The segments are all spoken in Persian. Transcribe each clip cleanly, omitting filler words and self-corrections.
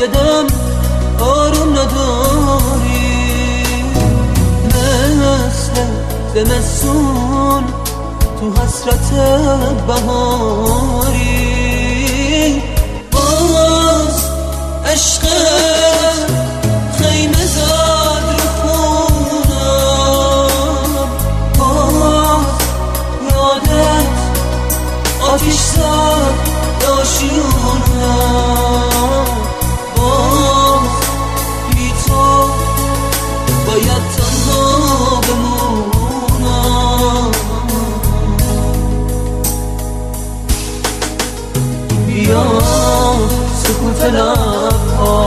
دم آروم نداری، مثل زمستون تو حسرت بهاری. باز عشقت خیمه زد رو خونم، باز یادت آتیش زد داشیونم، باز بی تو باید تنها بمونم. بیا سکوت لبها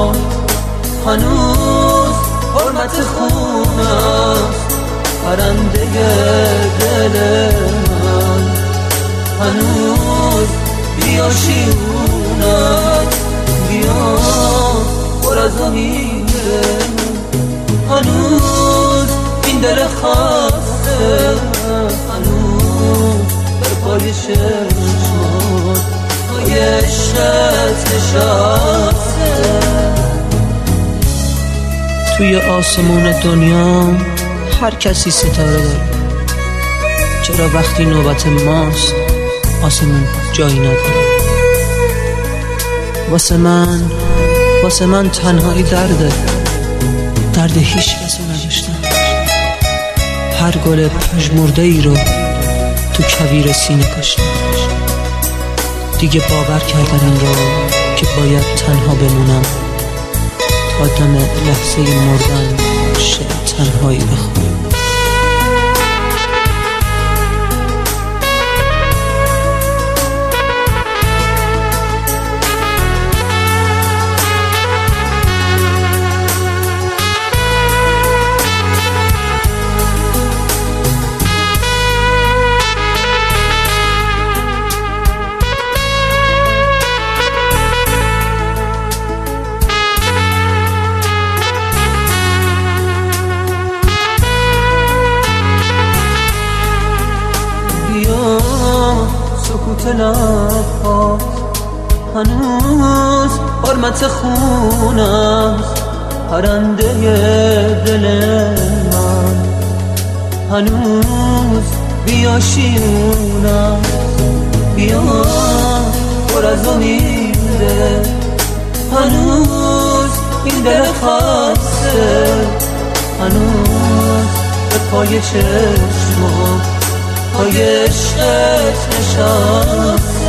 هنوز حرمت خون است، پرنده دل من هنوز بیا شیونت، بیا پر از امیده، هنوز این دل خسته، هنوز بر پای چشمات پای عشقت نشسته. توی آسمون دنیا هر کسی ستاره داره، چرا وقتی نوبت ماست آسمون جایی نداره؟ واسه من تنهایی درد هیچ کسی نداشتم. هر گل پژمرده ای رو تو کویر سینه کاشتم، دیگه باور کردم این رو که باید تنها بمونم تا دم لحظه مردن شعر تنهایی بخونم. سکوت لبهات هنوز حرمت خون است، پرنده دل من هنوز بیا شیون است، بیا پر از امیده، هنوز این دل خسته، هنوز به پای چشمات پای عشقت نشسته.